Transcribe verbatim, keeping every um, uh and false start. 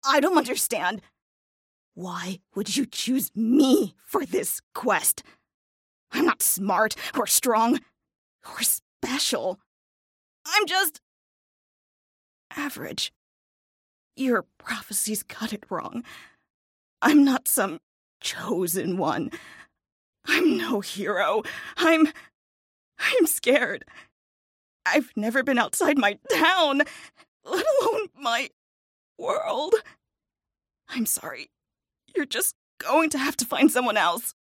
I don't understand. Why would you choose me for this quest? I'm not smart or strong or special. I'm just average. Your prophecies got it wrong. I'm not some chosen one. I'm no hero. I'm... I'm scared. I've never been outside my town, let alone my world. I'm sorry. You're just going to have to find someone else.